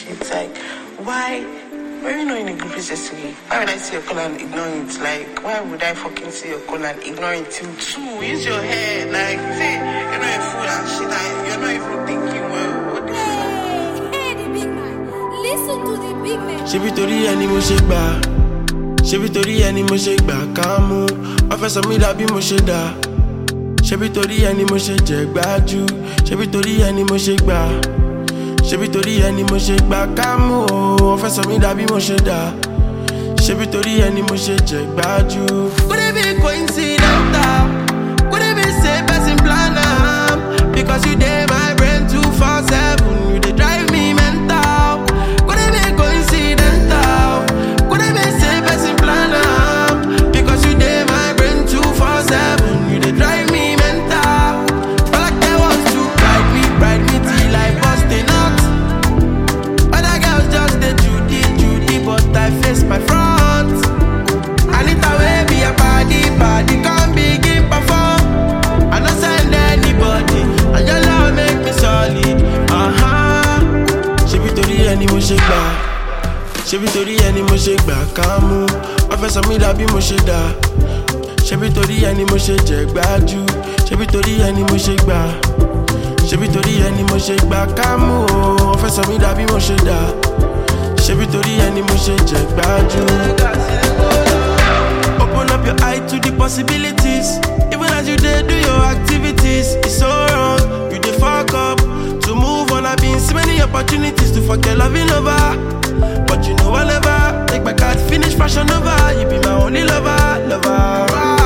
It's like, why? Were you not in a good place yesterday? Why would I see your call and ignore it? Like, why would I fucking see your call and ignore it till 2? Use your head. Like, say, you're not a fool and shit. Like, you're not even thinking well. What the fuck? Hey, the big man. Listen to the big man. Ṣé bí torí ẹni mo ṣe gbà? Ṣé bí torí ẹni mo ṣe gbà ká mú? Wọ́n fẹ́ sọ mí dà bí mo ṣe dà. Ṣé bí torí ẹni mo ṣe jẹ gbájú? Ṣé bí torí ẹni mo ṣe gbà? Ṣé bí torí ẹni mo ṣe gbà ká mú? Wọ́n fẹ́ sọ mí dà bí mo ṣe dà. Ṣé bí torí ẹni mo ṣe jẹ gbájú? Could it be coincidental? Could it be say person plan am? Because you dey my brain 247, you dey drive me mental. Could it be coincidental? Could it be say person plan am? Because you dey my brain 247, you dey drive me mental. All I care was to ride me till I bust a nut. Other girls just dey Judy, but I face my front. Anita wey be a body, can't begin perform. I no send anybody, and your love make me solid. Ṣé bí torí ẹni mo ṣe gbà? Ṣé bí torí ẹni mo ṣe gbà ká mú? Wọ́n fẹ́ sọ mí dà bí mo ṣe dà. Ṣé bí torí ẹni mo ṣe jẹ gbájú? Ṣé bí torí ẹni mo ṣe gbà? Ṣé bí torí ẹni mo ṣe gbà ká mú? Wọ́n fẹ́ sọ mí dà bí mo ṣe dà. Ṣé bí torí ẹni mo ṣe jẹ gbájú? Open up your eye to the possibilities. Even as you dey do your activities, it's so wrong. You dey fuck up. To move on, I've been so many opportunities to fuck your loving over. But you know I'll never take my card, finish fashion over. You be my only lover.